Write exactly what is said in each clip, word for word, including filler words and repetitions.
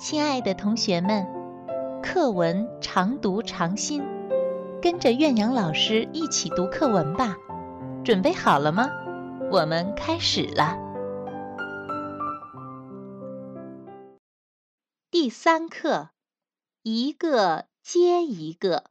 亲爱的同学们，课文常读常新，跟着苑阳老师一起读课文吧。准备好了吗？我们开始了。第三课，一个接一个。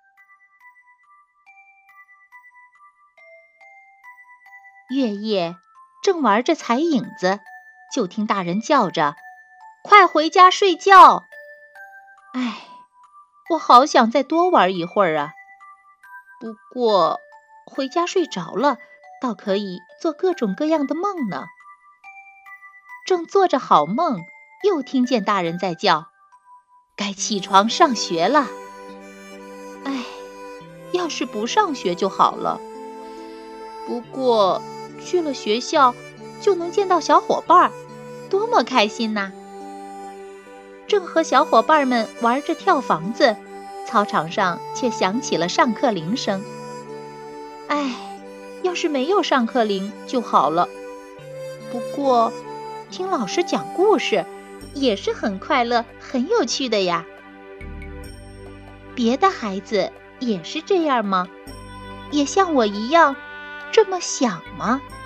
月夜正玩着踩影子，就听大人叫着：“快回家睡觉！”唉，我好想再多玩一会儿啊。不过，回家睡着了，倒可以做各种各样的梦呢。正做着好梦，又听见大人在叫：“该起床上学了。”唉，要是不上学就好了。不过，去了学校就能见到小伙伴，多么开心呐！正和小伙伴们玩着跳房子，操场上却响起了上课铃声。唉，要是没有上课铃就好了。不过，听老师讲故事也是很快乐、很有趣的呀。别的孩子也是这样吗？也像我一样这么想吗？